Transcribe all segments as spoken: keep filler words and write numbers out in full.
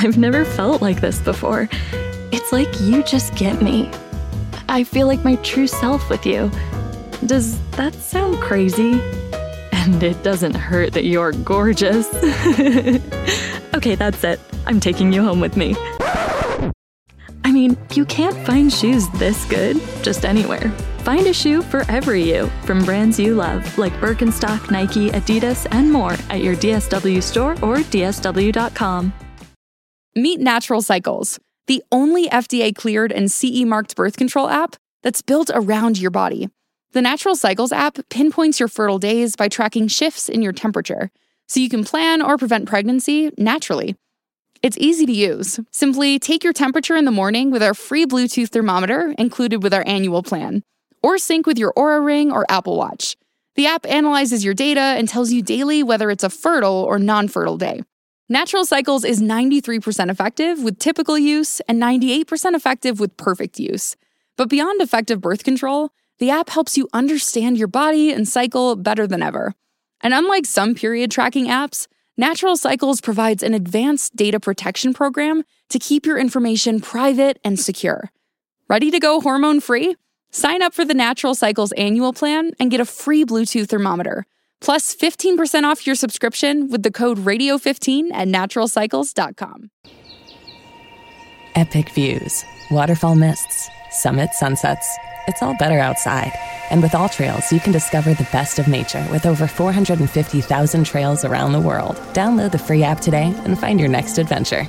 I've never felt like this before. It's like you just get me. I feel like my true self with you. Does that sound crazy? And it doesn't hurt that you're gorgeous. Okay, that's it. I'm taking you home with me. I mean, you can't find shoes this good just anywhere. Find a shoe for every you from brands you love, like Birkenstock, Nike, Adidas, and more at your D S W store or D S W dot com. Meet Natural Cycles, the only F D A-cleared and C E-marked birth control app that's built around your body. The Natural Cycles app pinpoints your fertile days by tracking shifts in your temperature, so you can plan or prevent pregnancy naturally. It's easy to use. Simply take your temperature in the morning with our free Bluetooth thermometer included with our annual plan, or sync with your Oura Ring or Apple Watch. The app analyzes your data and tells you daily whether it's a fertile or non-fertile day. Natural Cycles is ninety-three percent effective with typical use and ninety-eight percent effective with perfect use. But beyond effective birth control, the app helps you understand your body and cycle better than ever. And unlike some period tracking apps, Natural Cycles provides an advanced data protection program to keep your information private and secure. Ready to go hormone-free? Sign up for the Natural Cycles annual plan and get a free Bluetooth thermometer, plus fifteen percent off your subscription with the code radio fifteen at natural cycles dot com. Epic views, waterfall mists, summit sunsets. It's all better outside. And with AllTrails, you can discover the best of nature with over four hundred fifty thousand trails around the world. Download the free app today and find your next adventure.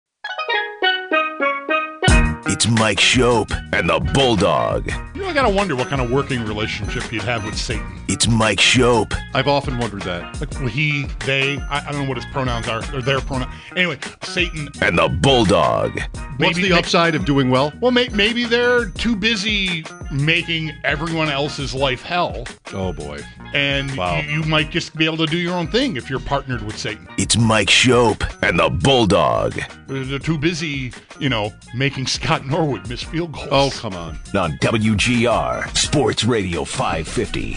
It's Mike Schopp and the Bulldog. You know, I gotta wonder what kind of working relationship he'd have with Satan. It's Mike Schopp. I've often wondered that. Like, well, he, they, I, I don't know what his pronouns are, or their pronouns. Anyway, Satan. And the Bulldog. Maybe, What's the upside of doing well? Well, may, maybe they're too busy making everyone else's life hell. Oh, boy. And Wow. you, you might just be able to do your own thing if you're partnered with Satan. It's Mike Schopp and the Bulldog. They're too busy, you know, making Scott Norwood miss field goals. Oh, come on. On W G R, Sports Radio five fifty.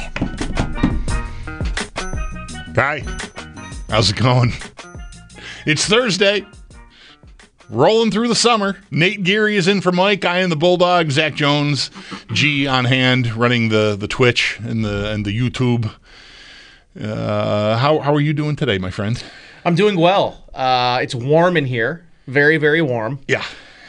Hi. How's it going? It's Thursday. Rolling through the summer. Nate Geary is in for Mike. I am the Bulldog. Zach Jones, G on hand, running the, the Twitch and the and the YouTube. Uh, how how are you doing today, my friend? I'm doing well. Uh, it's warm in here. Very, very warm. Yeah.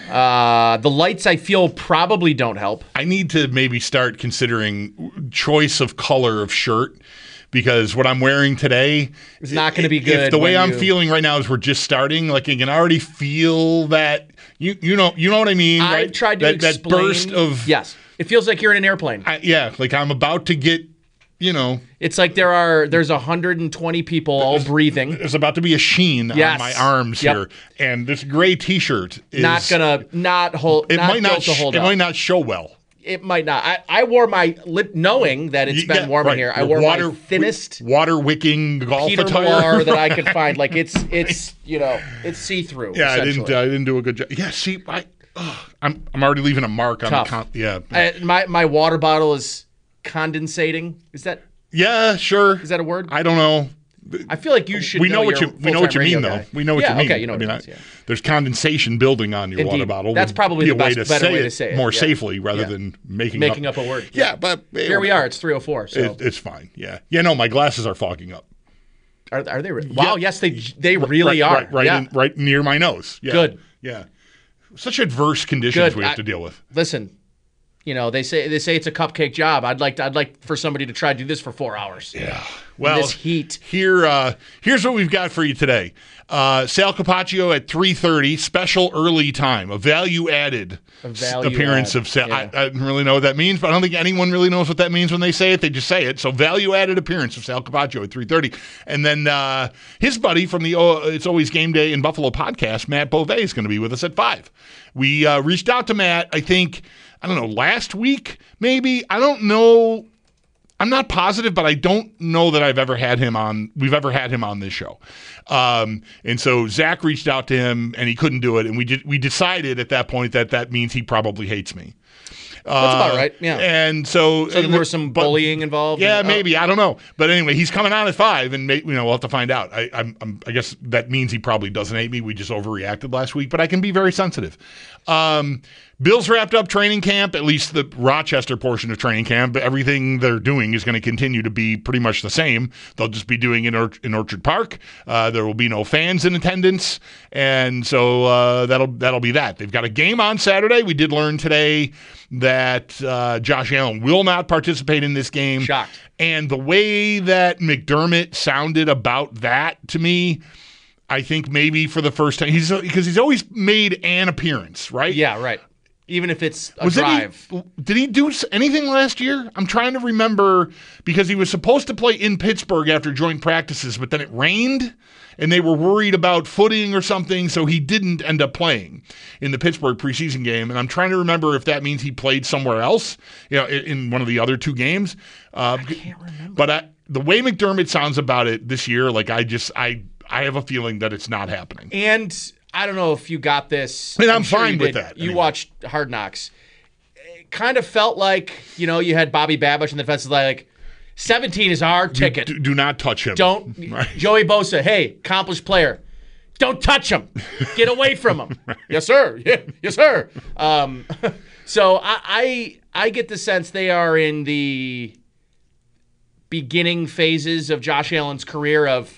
Uh, the lights, I feel, probably don't help. I need to maybe start considering choice of color of shirt, because what I'm wearing today It's not going to be good. If the way when I'm you- feeling right now is we're just starting, like I can already feel that you you know you know what I mean. I've right? tried to that, explain. that burst of Yes. It feels like you're in an airplane. I, yeah, like I'm about to get, you know, It's like there are there's one hundred twenty people all breathing. there's about to be a sheen Yes. on my arms Yep. here, and this gray T-shirt is Not gonna not hold. It not might not built to sh- hold it up. might not show well. It might not. I, I wore my lip knowing that it's You- been yeah, warm right. in here. I Your wore water, my thinnest water wicking golf Peter attire Millar that I could find. Like it's it's you know it's see through. Yeah, I didn't. I didn't do a good job. Yeah, see, I, ugh, I'm I'm already leaving a mark on Tough. the. Con- yeah, I, my my water bottle is condensating. Is that yeah, sure. is that a word? I don't know. I feel like you should. We know, know what you're you a we know what you full-time mean radio though. guy. We know what yeah, you mean. Okay, you know I what mean, it I, is, yeah. there's condensation building on your Indeed. water bottle. That's Would probably be the a way best- to better say way it to say it, more yeah. safely rather Yeah. than making Making up, up a word. Yeah, but Here we are. It's three oh four. So It, it's fine. Yeah, yeah. No, my glasses are fogging up. are, are they? Re- wow. Yeah. Yes, they they really right, are. Right, right, yeah. in, right near my nose. Yeah. Good. Yeah. Such adverse conditions Good. we have I- to deal with. Listen, you know they say they say it's a cupcake job. I'd like to, I'd like for somebody to try to do this for four hours. Yeah. Well, this heat. Here, uh, here's what we've got for you today. Uh, Sal Capaccio at three thirty, special early time, a value-added A value appearance add, of Sal. yeah. I, I don't really know what that means, but I don't think anyone really knows what that means when they say it. They just say it. So value-added appearance of Sal Capaccio at three thirty. And then uh, his buddy from the uh, It's Always Game Day in Buffalo podcast, Matt Beauvais, is going to be with us at five. We uh, reached out to Matt, I think, I don't know, last week maybe. I don't know. I'm not positive, but I don't know that I've ever had him on. We've ever had him on this show, um, and so Zach reached out to him, and he couldn't do it, and we did, we decided at that point that that means he probably hates me. That's about right, yeah. And so, So there was some but- bullying involved? Yeah, Oh. maybe. I don't know. But anyway, he's coming on at five, and may, you know we'll have to find out. I, I'm, I'm, I guess that means he probably doesn't hate me. We just overreacted last week, but I can be very sensitive. Um, Bills wrapped up training camp, at least the Rochester portion of training camp. Everything they're doing is going to continue to be pretty much the same. They'll just be doing it in, Or- in Orchard Park. Uh, there will be no fans in attendance, and so uh, that'll that'll be that. They've got a game on Saturday. We did learn today that uh, Josh Allen will not participate in this game. Shocked. And the way that McDermott sounded about that to me, I think maybe for the first time, he's because he's always made an appearance, right? Yeah, right. Even if it's a Was drive. It he, did he do s- anything last year? I'm trying to remember because he was supposed to play in Pittsburgh after joint practices, but then it rained and they were worried about footing or something, so he didn't end up playing in the Pittsburgh preseason game. And I'm trying to remember if that means he played somewhere else, you know, in, in one of the other two games. Uh, I can't remember. But I, the way McDermott sounds about it this year, like I just I I have a feeling that it's not happening. And I don't know if you got this. And I'm sure fine you with did. that, You anyway. watched Hard Knocks. It kind of felt like, you know, you had Bobby Babish and the defense is like, seventeen is our ticket. Do, do not touch him. Don't. Right. Joey Bosa, hey, accomplished player. Don't touch him. Get away from him. Yes, sir. Yeah, yes, sir. Um, so I, I I get the sense they are in the beginning phases of Josh Allen's career of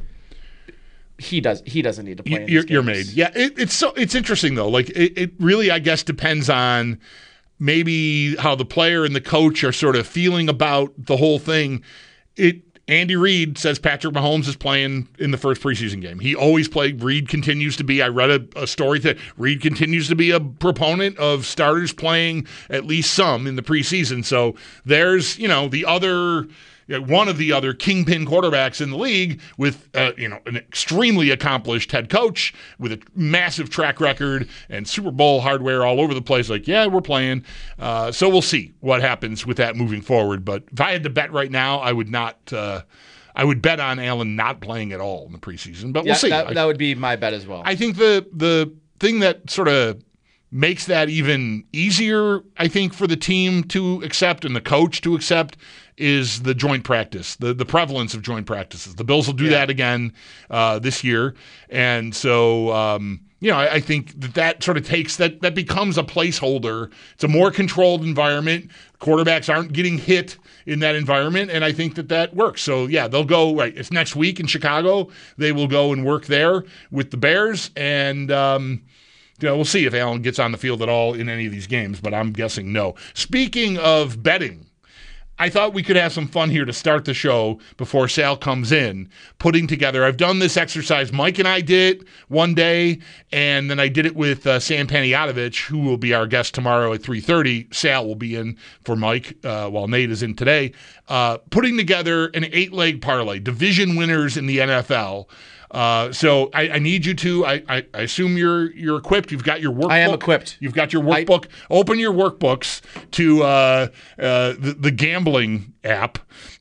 he does he doesn't need to play. in You're, these you're games. made. Yeah, it, it's so it's interesting though. Like it, it really, I guess, depends on maybe how the player and the coach are sort of feeling about the whole thing. It. Andy Reid says Patrick Mahomes is playing in the first preseason game. He always played. Reid continues to be. I read a, a story that Reid continues to be a proponent of starters playing at least some in the preseason. So there's, you know, the other. One of the other kingpin quarterbacks in the league with, uh, you know, an extremely accomplished head coach with a massive track record and Super Bowl hardware all over the place. Like, yeah, we're playing. Uh, so we'll see what happens with that moving forward. But if I had to bet right now, I would not. Uh, I would bet on Allen not playing at all in the preseason. But Yeah, we'll see. that, I, that would be my bet as well. I think the the thing that sort of makes that even easier, I think, for the team to accept and the coach to accept is the joint practice, the the prevalence of joint practices. The Bills will do Yeah. that again uh, this year. And so, um, you know, I, I think that that sort of takes, that that becomes a placeholder. It's a more controlled environment. Quarterbacks aren't getting hit in that environment, and I think that that works. So, yeah, they'll go, right, it's next week in Chicago. They will go and work there with the Bears, and um, you know, we'll see if Allen gets on the field at all in any of these games, but I'm guessing no. Speaking of betting, I thought we could have some fun here to start the show before Sal comes in, putting together. I've done this exercise. Mike and I did it one day, and then I did it with uh, Sam Panayotovich, who will be our guest tomorrow at three thirty. Sal will be in for Mike uh, while Nate is in today. Uh, putting together an eight-leg parlay, division winners in the N F L. Uh, so I, I need you to. I, I, I assume you're you're equipped. You've got your workbook. I am equipped. You've got your workbook. Open your workbooks to uh, uh, the, the gambling app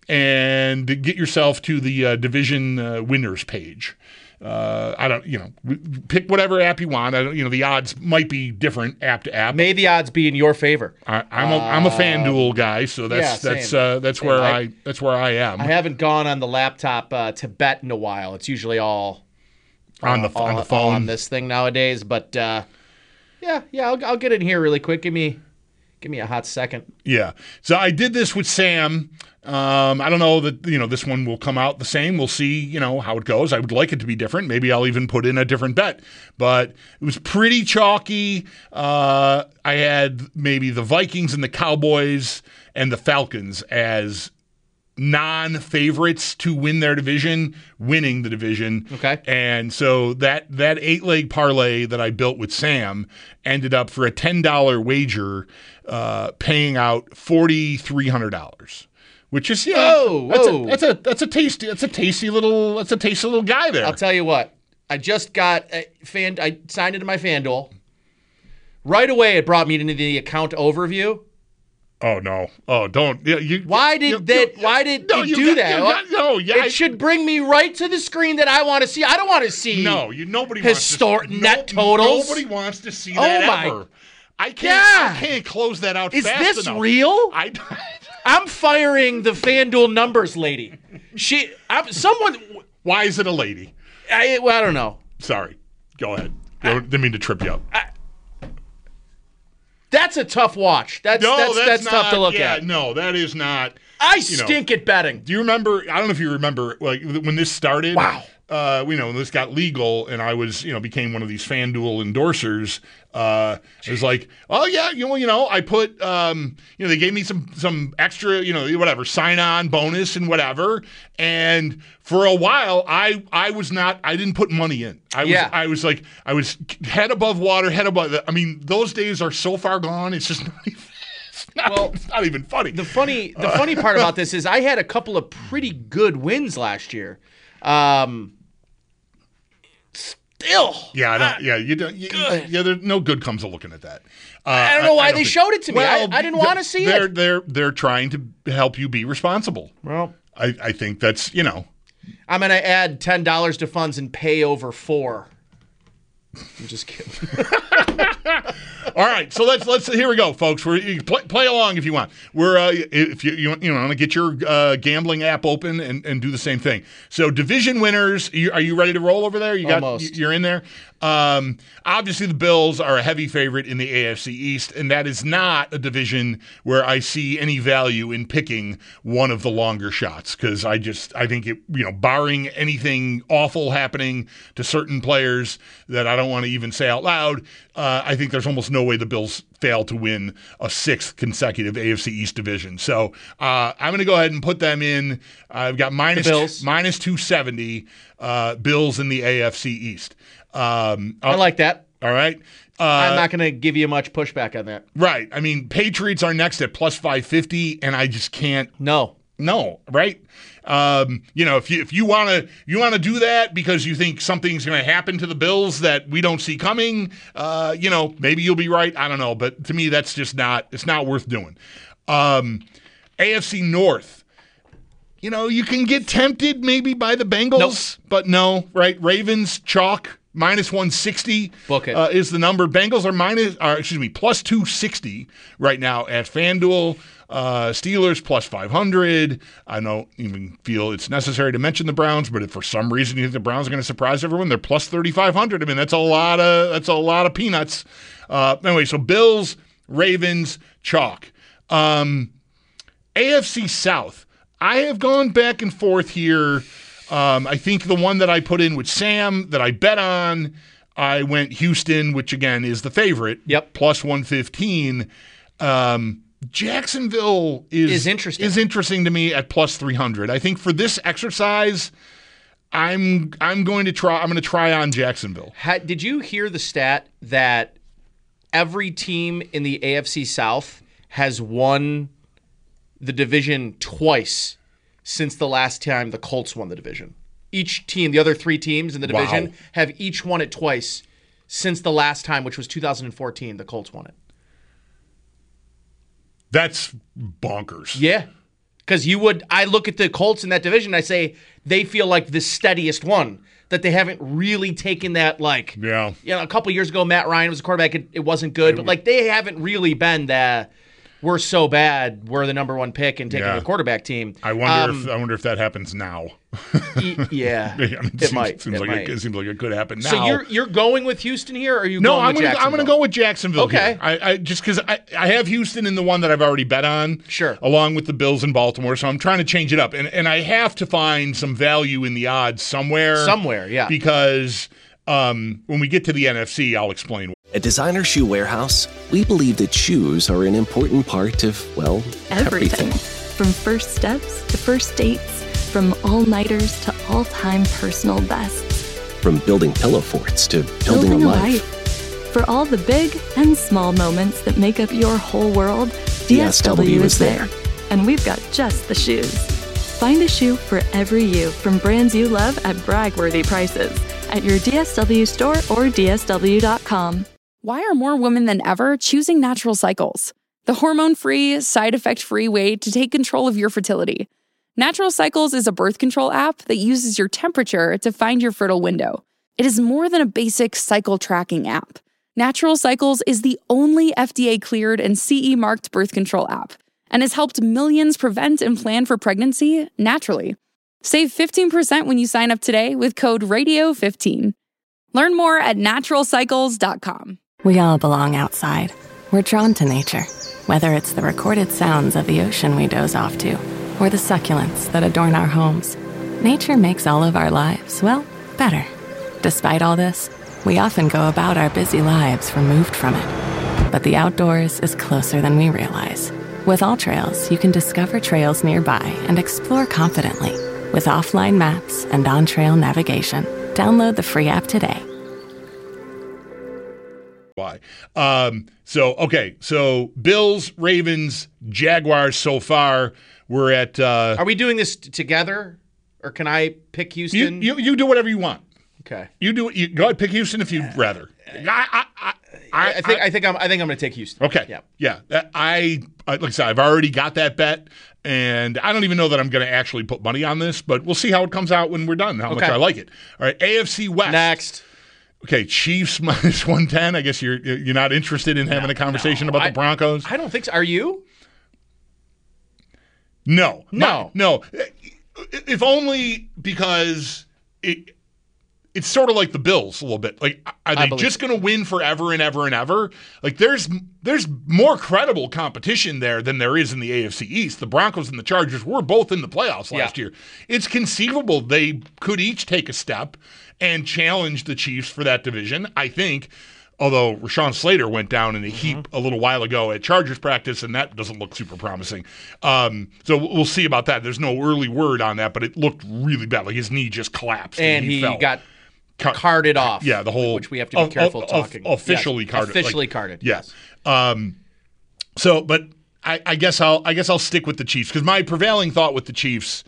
and get yourself to the uh, division uh, winners page. Uh, I don't, you know, pick whatever app you want. I don't, you know, the odds might be different app to app. May the odds be in your favor. I, I'm a I'm a FanDuel guy, so that's yeah, that's same. uh, that's Same. where I- I, that's where I am I haven't gone on the laptop uh, to bet in a while. It's usually all on the all, on the phone. on this thing nowadays. But uh, yeah, yeah, I'll, I'll get in here really quick. Give me, give me a hot second. Yeah. So I did this with Sam. Um, I don't know that, you know, this one will come out the same. We'll see, you know, how it goes. I would like it to be different. Maybe I'll even put in a different bet. But it was pretty chalky. Uh, I had maybe the Vikings and the Cowboys and the Falcons as non-favorites to win their division, winning the division. Okay. And so that that eight-leg parlay that I built with Sam ended up for a ten dollars wager uh, paying out four thousand three hundred dollars. Which is, yeah, Whoa, that's, whoa. A, that's a that's a tasty that's a tasty little that's a tasty little guy there. I'll tell you what. I just got a fan. I signed into my FanDuel. Right away, it brought me into the account overview. Oh no! Oh, don't! Yeah, you, Why did you- that? you- why did no, it you do got- that? you got- no, yeah, I- it should bring me right to the screen that I want to see. I don't want to see. No, you nobody Histor- wants to, net no- totals? Nobody wants to see Oh that my- ever. I can't. Yeah. I can't close that out. Is fast this enough. real? I. I'm firing the FanDuel numbers lady. She, I'm, someone. Why is it a lady? I, well, I don't know. Sorry. Go ahead. I didn't mean to trip you up. I, that's a tough watch. That's no, that's, that's, that's not, tough to look yeah, at. No, that is not. I you know. stink at betting. Do you remember? I don't know if you remember, like when this started. Wow. Uh, you know, when this got legal, and I was, you know, became one of these FanDuel endorsers. Uh, it was like, oh yeah, you know, you know, I put, um, you know, they gave me some some extra, you know, whatever sign on bonus and whatever. And for a while, I I was not, I didn't put money in. I was, Yeah. I was like, I was head above water, head above. I mean, those days are so far gone. It's just not even. It's not, Well, it's not even funny. The funny the funny part about this is I had a couple of pretty good wins last year. Um, still, Yeah, I I, don't, yeah, you don't. You, good. yeah, there, no good comes of looking at that. Uh, I don't know why they think- showed it to me. I- I didn't wanna see they're, it. They're they're trying to help you be responsible. well, I, I think that's you know. I'm gonna add ten dollars to funds and pay over four. I'm just kidding. All right, so let's let's here we go, folks. We're you can play, play along if you want. We're uh, if you you, you know want to get your uh, gambling app open and, and do the same thing. So division winners, you, are you ready to roll over there? You got Almost. you're in there. Um, obviously, the Bills are a heavy favorite in the A F C East, and that is not a division where I see any value in picking one of the longer shots because I just I think it you know barring anything awful happening to certain players that I don't want to even say out loud, uh, I think there's almost no way the Bills fail to win a sixth consecutive A F C East division. So uh, I'm going to go ahead and put them in. I've got minus Bills. minus two seventy uh, Bills in the A F C East. Um, I like that. All right. Uh, I'm not gonna give you much pushback on that. right. I mean, Patriots are next at plus five fifty, and I just can't. No. No, right? Um, you know, if you if you want to you want to do that because you think something's going to happen to the Bills that we don't see coming, uh, you know, maybe you'll be right. I don't know, but to me, that's just not it's not worth doing. Um, A F C North. You know, you can get tempted maybe by the Bengals, but no, right? Ravens chalk. Minus one sixty Book it. Uh, is the number. Bengals are minus, uh, excuse me, plus two sixty right now at FanDuel. Uh, Steelers plus five hundred. I don't even feel it's necessary to mention the Browns, but if for some reason you think the Browns are going to surprise everyone, they're plus thirty-five hundred. I mean, that's a lot of that's a lot of peanuts. Uh, anyway, so Bills, Ravens, chalk. Um, A F C South. I have gone back and forth here. Um, I think the one that I put in with Sam that I bet on, I went Houston, which again is the favorite. Yep. Plus one fifteen. Um, Jacksonville is, Is interesting. is interesting to me at plus three hundred. I think for this exercise, I'm I'm going to try I'm going to try on Jacksonville. Ha, did you hear the stat that every team in the A F C South has won the division twice since the last time the Colts won the division? Each team, the other three teams in the division, Wow. have each won it twice since the last time, which was two thousand fourteen, the Colts won it. That's bonkers. Yeah. Because you would, I look at the Colts in that division, and I say they feel like the steadiest one, that they haven't really taken that, like, Yeah. you know, a couple years ago, Matt Ryan was a quarterback, it, it wasn't good, but like they haven't really been the, we're so bad, we're the number one pick and taking Yeah. a quarterback team. I wonder Um, if I wonder if that happens now. e- yeah, I mean, it, seems, might. Seems it like might. It, it seems like it could happen now. So you're you're going with Houston here, or are you No, going I'm with gonna I'm Jacksonville? gonna go with Jacksonville. Okay. here. I, I just because I, I have Houston in the one that I've already bet on. Sure. Along with the Bills in Baltimore, so I'm trying to change it up, and and I have to find some value in the odds somewhere. Somewhere, yeah. Because um, when we get to the N F C, I'll explain. At Designer Shoe Warehouse, we believe that shoes are an important part of, well, Everything. everything. From first steps to first dates, from all-nighters to all-time personal bests. From building pillow forts to building, a life. For all the big and small moments that make up your whole world, D S W is there. And we've got just the shoes. Find a shoe for every you from brands you love at brag-worthy prices at your D S W store or D S W dot com. Why are more women than ever choosing Natural Cycles? The hormone-free, side-effect-free way to take control of your fertility. Natural Cycles is a birth control app that uses your temperature to find your fertile window. It is more than a basic cycle tracking app. Natural Cycles is the only F D A-cleared and C E marked birth control app and has helped millions prevent and plan for pregnancy naturally. Save fifteen percent when you sign up today with code radio fifteen. Learn more at natural cycles dot com. We all belong outside. We're drawn to nature, whether it's the recorded sounds of the ocean we doze off to, or the succulents that adorn our homes. Nature makes all of our lives, well, better. Despite all this, we often go about our busy lives removed from it. But the outdoors is closer than we realize. With AllTrails, you can discover trails nearby and explore confidently. With offline maps and on-trail navigation, download the free app today. Why? Um, so, okay, so Bills, Ravens, Jaguars so far. We're at... Uh, Are we doing this t- together, or can I pick Houston? You, you, you do whatever you want. Okay. You do you go ahead, pick Houston if you'd rather. I, I, I, I, I think I, I think I'm I think I'm going to take Houston. Okay. Yeah. Yeah. That, I, I like I said, I've already got that bet, and I don't even know that I'm going to actually put money on this, but we'll see how it comes out when we're done. How Okay. much I like it. All right. A F C West. Next. Okay. Chiefs minus one ten. I guess you're you're not interested in having No, a conversation no. about I, the Broncos. I don't think so. Are you? No. No. My, no. If only because it. It's sort of like the Bills a little bit. Like, are they just going to win forever and ever and ever? Like, there's there's more credible competition there than there is in the A F C East. The Broncos and the Chargers were both in the playoffs last Yeah. year. It's conceivable they could each take a step and challenge the Chiefs for that division, I think. Although Rashawn Slater went down in a heap mm-hmm. a little while ago at Chargers practice, and that doesn't look super promising. Um, so we'll see about that. There's no early word on that, but it looked really bad. Like his knee just collapsed. And, and he, he fell. got Car- carded off. Yeah, the whole. Which we have to be uh, careful uh, talking. Uh, officially yes. carded. Officially like, carded. Yes. yes. Um, so, but I, I guess I'll I guess I'll stick with the Chiefs because my prevailing thought with the Chiefs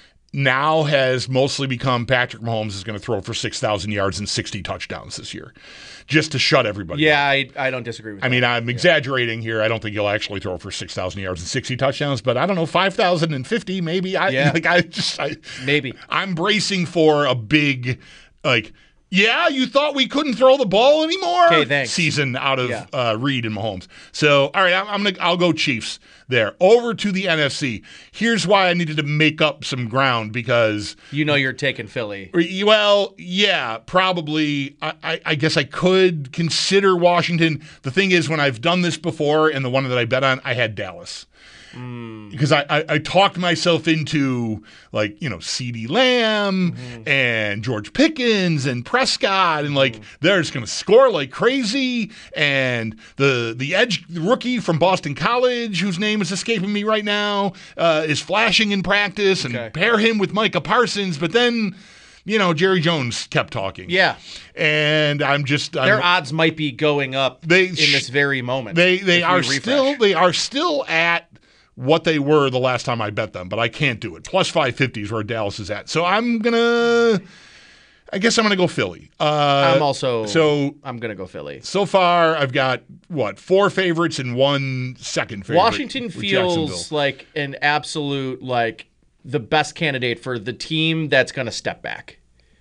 now has mostly become Patrick Mahomes is going to throw for six thousand yards and sixty touchdowns this year, just to shut everybody Yeah, up. I, I don't disagree with I that. mean, I'm yeah. exaggerating here. I don't think he'll actually throw for six thousand yards and sixty touchdowns, but I don't know, five thousand fifty maybe. I, yeah. like, I just, I, maybe. I'm bracing for a big, like, yeah, you thought we couldn't throw the ball anymore? Okay, thanks. Season out of Yeah. uh, Reed and Mahomes. So, all right, I'm, I'm gonna, I'll go Chiefs there. Over to the N F C. Here's why I needed to make up some ground because You know you're taking Philly. well, yeah, probably. I, I, I guess I could consider Washington. The thing is, when I've done this before, and the one that I bet on, I had Dallas. Mm. Because I, I, I talked myself into, like, you know, CeeDee Lamb Mm-hmm. and George Pickens and Prescott, and like mm-hmm. they're just going to score like crazy. And the the edge rookie from Boston College, whose name is escaping me right now, uh, is flashing in practice, and Okay. pair him with Micah Parsons. But then, you know, Jerry Jones kept talking. Yeah. And I'm just I'm, Their odds might be going up They in sh- this very moment. They they if we are refresh. still they are still at what they were the last time I bet them, but I can't do it. Plus five fifty is where Dallas is at. So I'm going to, I guess I'm going to go Philly. Uh, I'm also, so I'm going to go Philly. So far, I've got, what, four favorites and one second favorite. Washington with feels Jacksonville. like an absolute, like, the best candidate for the team that's going to step back.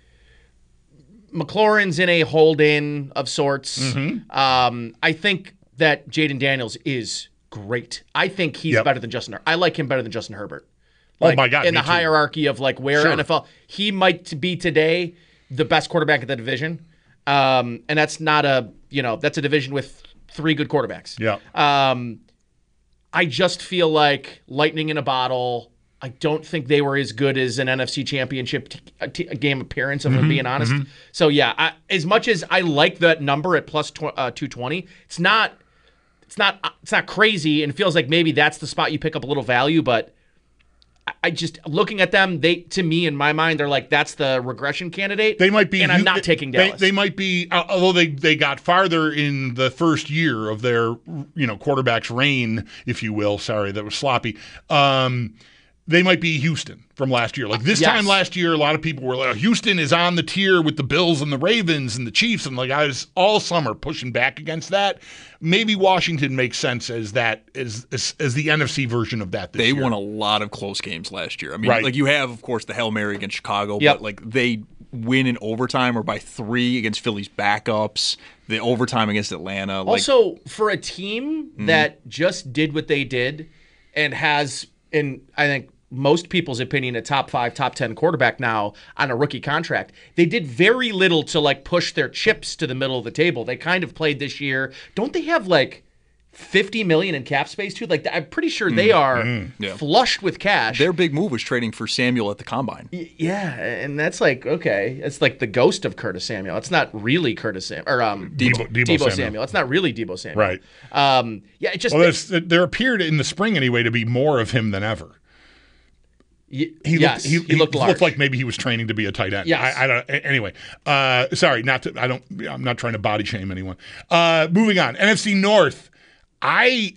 McLaurin's in a hold-in of sorts. Mm-hmm. Um, I think that Jaden Daniels is great. I think he's Yep. better than Justin Herbert. I like him better than Justin Herbert. Oh, Like, my God, in me the too. hierarchy of, like, where Sure. N F L, he might be today the best quarterback of the division. Um, and that's not a, you know, that's a division with three good quarterbacks. Yeah. Um, I just feel like lightning in a bottle. I don't think they were as good as an N F C Championship t- a t- a game appearance, if I'm being honest. So, yeah, I, as much as I like that number at plus tw- uh, two twenty, it's not it's not it's not crazy, and it feels like maybe that's the spot you pick up a little value, but I, I just, looking at them, they, to me, in my mind, they're like, that's the regression candidate. They might be, and I'm you- not they, taking they, Dallas. They might be, uh, although they, they got farther in the first year of their, you know, quarterback's reign, if you will. Sorry, that was sloppy. Um, they might be Houston from last year. Like this Yes. time last year, a lot of people were like, Houston is on the tier with the Bills and the Ravens and the Chiefs. And like I was all summer pushing back against that. Maybe Washington makes sense as that as as, as the N F C version of that this They year. won a lot of close games last year. I mean, Right. like you have, of course, the Hail Mary against Chicago, Yep. but like they win in overtime or by three against Philly's backups, the overtime against Atlanta. Like, also, for a team mm-hmm. that just did what they did and has, in I think most people's opinion, a top five, top ten quarterback now on a rookie contract, they did very little to like push their chips to the middle of the table. They kind of played this year. Don't they have like fifty million in cap space too? Like, I'm pretty sure they are mm-hmm. yeah. flushed with cash. Their big move was trading for Samuel at the combine. Y- yeah, and that's like, okay, it's like the ghost of Curtis Samuel. It's not really Curtis Samuel or um Debo, Debo, Debo Samuel. Samuel. It's not really Debo Samuel. Right. Um. Yeah. It just well, there appeared in the spring anyway to be more of him than ever. Y- He yes, looked, he, he looked he large. looked like maybe he was training to be a tight end. Yes. I, I don't. Anyway, uh, sorry, not to. I don't. I'm not trying to body shame anyone. Uh, moving on. N F C North. I.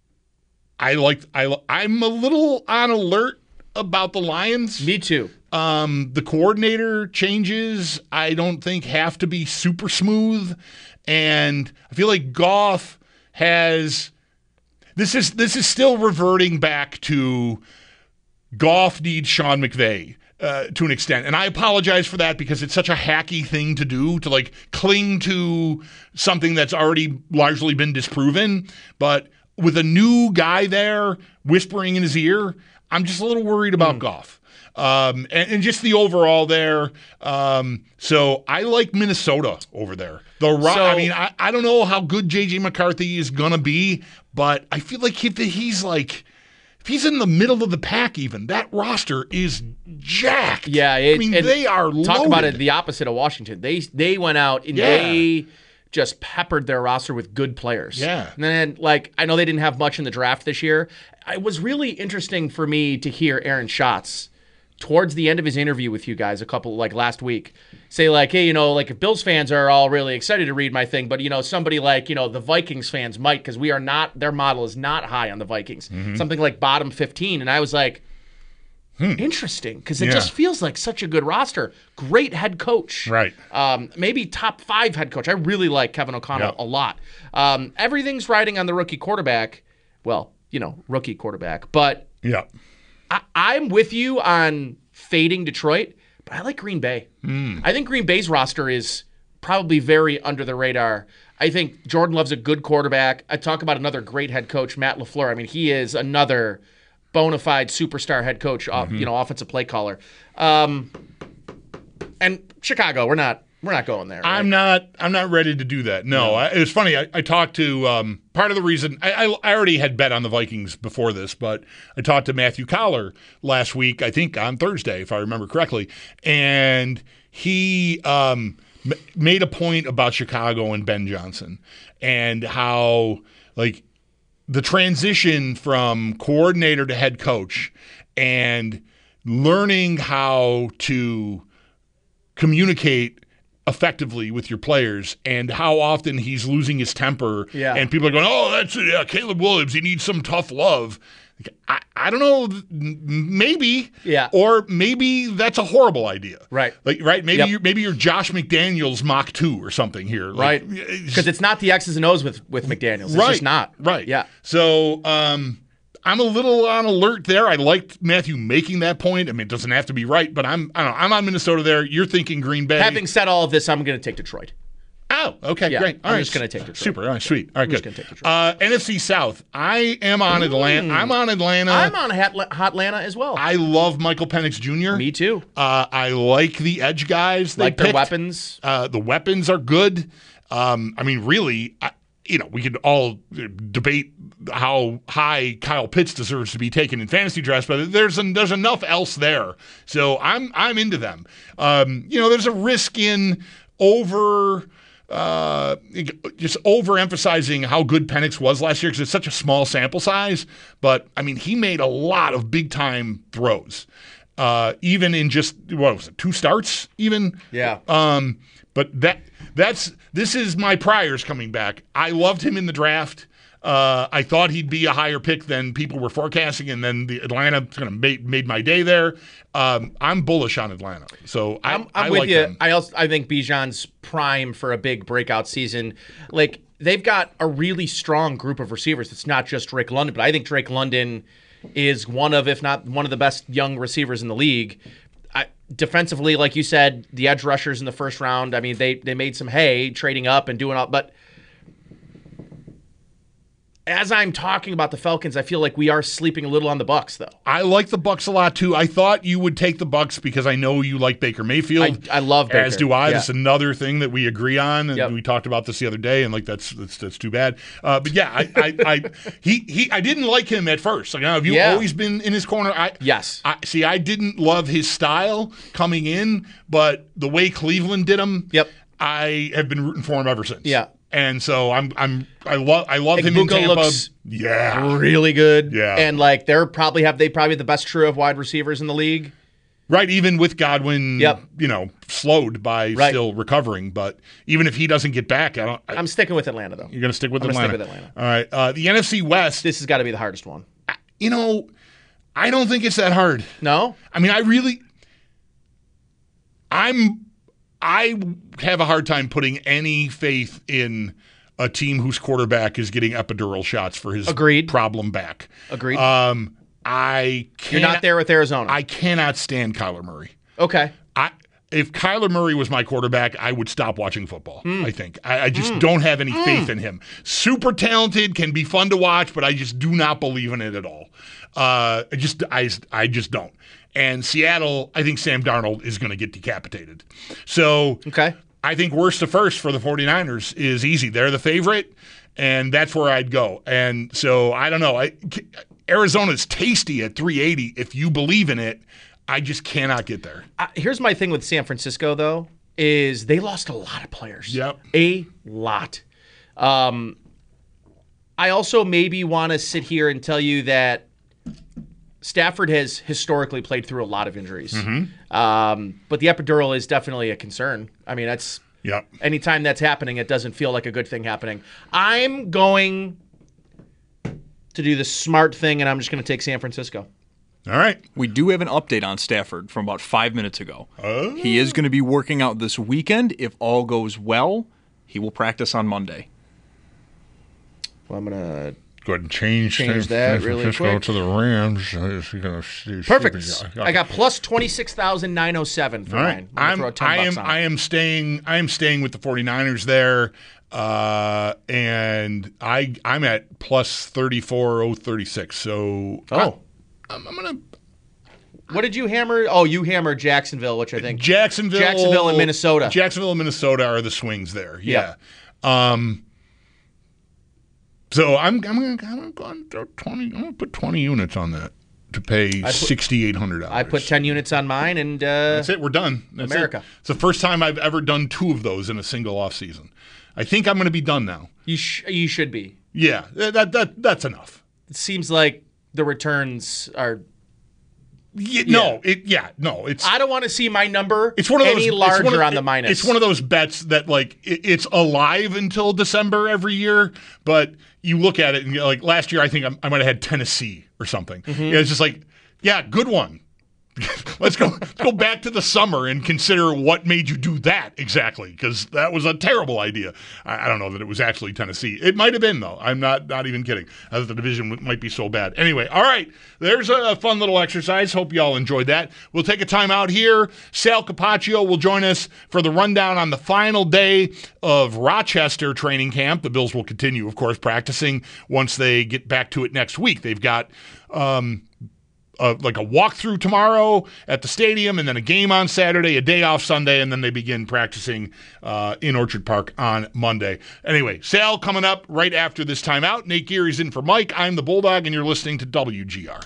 I like. I. I'm a little on alert about the Lions. Me too. Um, the coordinator changes, I don't think, have to be super smooth, and I feel like Goff has. This is this is still reverting back to. Goff needs Sean McVay uh, to an extent. And I apologize for that because it's such a hacky thing to do, to like cling to something that's already largely been disproven. But with a new guy there whispering in his ear, I'm just a little worried about mm. Goff. Um, and, and just the overall there. Um, so I like Minnesota over there. The Ro- so, I mean, I, I don't know how good J J McCarthy is going to be, but I feel like if he's like, if he's in the middle of the pack even, that roster is jacked. Yeah, it, I mean, they are loaded. Talk about it the opposite of Washington. They they went out and yeah. they just peppered their roster with good players. Yeah. And then, like, I know they didn't have much in the draft this year. It was really interesting for me to hear Aaron Schatz towards the end of his interview with you guys a couple, like last week, say like, hey, you know, like if Bills fans are all really excited to read my thing, but, you know, somebody like, you know, the Vikings fans might, because we are not, their model is not high on the Vikings. Mm-hmm. Something like bottom fifteen. And I was like, hmm. interesting, because it yeah. just feels like such a good roster. Great head coach. Right. Um, maybe top five head coach. I really like Kevin O'Connell yep. a lot. Um, everything's riding on the rookie quarterback. Well, you know, rookie quarterback. But yeah. I, I'm with you on fading Detroit, but I like Green Bay. Mm. I think Green Bay's roster is probably very under the radar. I think Jordan Love's a good quarterback. I talk about another great head coach, Matt LaFleur. I mean, he is another bona fide superstar head coach, mm-hmm. you know, offensive play caller. Um, and Chicago, we're not we're not going there. Right? I'm not I'm not ready to do that. No, no. I, it was funny. I, I talked to um, part of the reason I, I, I already had bet on the Vikings before this, but I talked to Matthew Collar last week, I think on Thursday, if I remember correctly, and he um, m- made a point about Chicago and Ben Johnson and how like the transition from coordinator to head coach and learning how to communicate effectively with your players and how often he's losing his temper yeah. and people are going, oh, that's it. Yeah, Caleb Williams, he needs some tough love. I, I don't know, maybe, yeah, or maybe that's a horrible idea, right? Like, right? Maybe yep. you're maybe you're Josh McDaniels Mach two or something here, like, right? Because it's not the X's and O's with with McDaniels, it's right? just not, right? Yeah. So um, I'm a little on alert there. I liked Matthew making that point. I mean, it doesn't have to be right, but I'm I don't know, I'm on Minnesota there. You're thinking Green Bay. Having said all of this, I'm going to take Detroit. Oh, okay, yeah, great. All I'm right. just going to take Detroit. Super. All right, sweet. All right, I'm good. just gonna take Detroit. Uh, N F C South. I am on Atlanta. Mm. I'm on Atlanta. I'm on Hotlanta as well. I love Michael Penix Junior Me too. Uh, I like the edge guys. They like picked. their weapons. Uh, the weapons are good. Um, I mean, really, I, you know, we could all debate how high Kyle Pitts deserves to be taken in fantasy drafts, but there's an, there's enough else there. So I'm I'm into them. Um, you know, there's a risk in over. Uh, just overemphasizing how good Penix was last year because it's such a small sample size. But, I mean, he made a lot of big-time throws, uh, even in just, what was it, two starts even? Yeah. Um, but that that's this is my priors coming back. I loved him in the draft. Uh, I thought he'd be a higher pick than people were forecasting, and then the Atlanta kind of made, made my day there. Um, I'm bullish on Atlanta, so I, I'm, I'm I with like you. them. I also I think Bijan's prime for a big breakout season. Like they've got a really strong group of receivers. It's not just Drake London, but I think Drake London is one of, if not one of the best young receivers in the league. I, defensively, like you said, the edge rushers in the first round, I mean, they, they made some hay trading up and doing all, but as I'm talking about the Falcons, I feel like we are sleeping a little on the Bucs, though. I like the Bucs a lot too. I thought you would take the Bucs because I know you like Baker Mayfield. I, I love Baker. As do I. Yeah. That's another thing that we agree on, and Yep. we talked about this the other day. And like that's that's, that's too bad. Uh, but yeah, I, I, I he he I didn't like him at first. Like, have you Yeah. always been in his corner? I Yes. I, see, I didn't love his style coming in, but the way Cleveland did him, Yep. I have been rooting for him ever since. Yeah. And so I'm I'm I love I love him in Igbuka Tampa. looks yeah, really good. Yeah. And like they're probably have they probably have the best trio of wide receivers in the league. Right, even with Godwin, Yep. you know, slowed by Right. still recovering, but even if he doesn't get back, I don't. I, I'm sticking with Atlanta though. you're going to stick with I'm gonna Atlanta. stick with Atlanta. All right, uh, the N F C West. This has got to be the hardest one. You know, I don't think it's that hard. No? I mean, I really, I'm, I have a hard time putting any faith in a team whose quarterback is getting epidural shots for his Agreed. problem back. Agreed. Um, I You're cannot, not there with Arizona. I cannot stand Kyler Murray. okay. I if Kyler Murray was my quarterback, I would stop watching football. Mm. I think I, I just mm. don't have any mm. faith in him. Super talented, can be fun to watch, but I just do not believe in it at all. Uh, I just I I just don't. And Seattle, I think Sam Darnold is going to get decapitated. So okay. I think worst to first for the 49ers is easy. They're the favorite, and that's where I'd go. And so I don't know. I, Arizona's tasty at three eighty if you believe in it. I just cannot get there. Uh, here's my thing with San Francisco, though, is they lost a lot of players. Yep. A lot. Um, I also maybe want to sit here and tell you that Stafford has historically played through a lot of injuries. Mm-hmm. Um, but the epidural is definitely a concern. I mean, that's yep. anytime that's happening, it doesn't feel like a good thing happening. I'm going to do the smart thing, and I'm just going to take San Francisco. All right. We do have an update on Stafford from about five minutes ago. Oh. He is going to be working out this weekend. If all goes well, he will practice on Monday. Well, I'm going to go ahead and change, change that really Francisco quick. to the Rams. Gonna see, Perfect. See, I got plus twenty-six thousand nine hundred seven for all right. mine. I'm, I'm, I am. on. I am staying. I am staying with the 49ers there, uh, and I. I'm at plus thirty-four oh thirty-six. So oh. I'm, I'm gonna. What did you hammer? Oh, you hammered Jacksonville, which I think Jacksonville, Jacksonville and Minnesota. Jacksonville and Minnesota are the swings there. Yeah. yeah. Um. So I'm I'm gonna I'm going to twenty. I'm gonna put twenty units on that to pay sixty eight hundred dollars. I put ten units on mine, and uh, that's it. We're done. That's America. It. It's the first time I've ever done two of those in a single off season. I think I'm going to be done now. You sh- you should be. Yeah, that that that's enough. It seems like the returns are. Yeah, no, it yeah, no. It's I don't want to see my number. It's one of those any larger of, on the minus. It's one of those bets that like it, it's alive until December every year, but you look at it and you're like last year I think I, I might have had Tennessee or something. Mm-hmm. Yeah, it's just like yeah, good one. let's go let's go back to the summer and consider what made you do that exactly, because that was a terrible idea. I, I don't know that it was actually Tennessee. It might have been though. I'm not not even kidding. I thought the division w- might be so bad. Anyway, all right. There's a fun little exercise. Hope you all enjoyed that. We'll take a time out here. Sal Capaccio will join us for the rundown on the final day of Rochester training camp. The Bills will continue, of course, practicing once they get back to it next week. They've got um, Uh, like a walkthrough tomorrow at the stadium, and then a game on Saturday, a day off Sunday, and then they begin practicing uh, in Orchard Park on Monday. Anyway, Sal coming up right after this timeout. Nate Geary's in for Mike. I'm the Bulldog, and you're listening to W G R.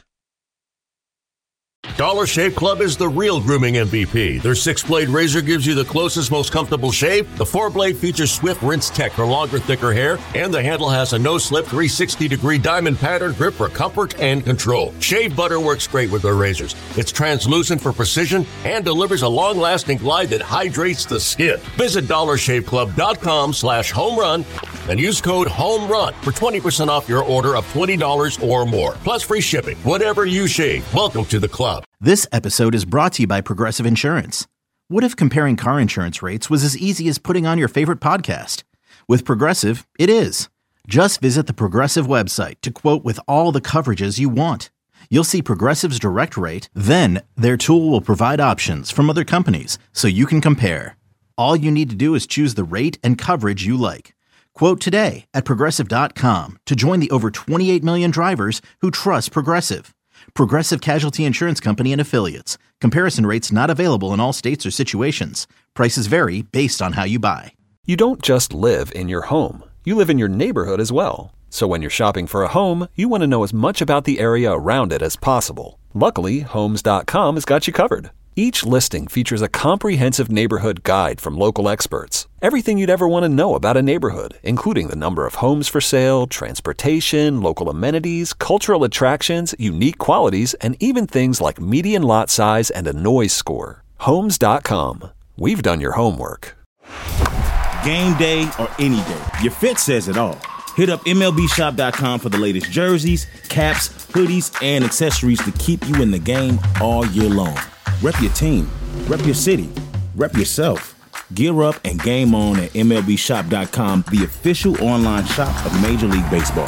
Dollar Shave Club is the real grooming M V P. Their six-blade razor gives you the closest, most comfortable shave. The four-blade features swift rinse tech for longer, thicker hair. And the handle has a no-slip three hundred sixty degree diamond pattern grip for comfort and control. Shave butter works great with their razors. It's translucent for precision and delivers a long-lasting glide that hydrates the skin. Visit dollar shave club dot com slash home run and use code HOMERUN for twenty percent off your order of twenty dollars or more. Plus free shipping. Whatever you shave, welcome to the club. This episode is brought to you by Progressive Insurance. What if comparing car insurance rates was as easy as putting on your favorite podcast? With Progressive, it is. Just visit the Progressive website to quote with all the coverages you want. You'll see Progressive's direct rate, then their tool will provide options from other companies so you can compare. All you need to do is choose the rate and coverage you like. Quote today at Progressive dot com to join the over twenty-eight million drivers who trust Progressive. Progressive Casualty Insurance Company and Affiliates. Comparison rates not available in all states or situations. Prices vary based on how you buy. You don't just live in your home. You live in your neighborhood as well. So when you're shopping for a home, you want to know as much about the area around it as possible. Luckily, Homes dot com has got you covered. Each listing features a comprehensive neighborhood guide from local experts. Everything you'd ever want to know about a neighborhood, including the number of homes for sale, transportation, local amenities, cultural attractions, unique qualities, and even things like median lot size and a noise score. Homes dot com. We've done your homework. Game day or any day, your fit says it all. Hit up M L B shop dot com for the latest jerseys, caps, hoodies, and accessories to keep you in the game all year long. Rep your team, rep your city, rep yourself. Gear up and game on at M L B shop dot com, the official online shop of Major League Baseball.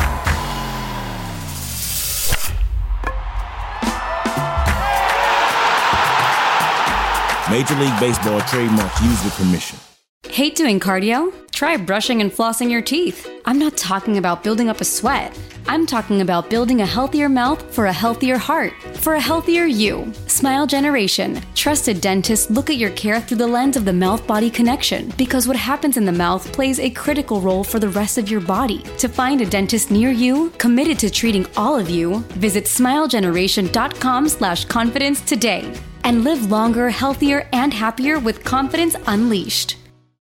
Major League Baseball trademark used with permission. Hate doing cardio? Try brushing and flossing your teeth. I'm not talking about building up a sweat. I'm talking about building a healthier mouth for a healthier heart, for a healthier you. Smile Generation. Trusted dentists look at your care through the lens of the mouth-body connection, because what happens in the mouth plays a critical role for the rest of your body. To find a dentist near you, committed to treating all of you, visit smile generation dot com slash confidence today. And live longer, healthier, and happier with confidence unleashed.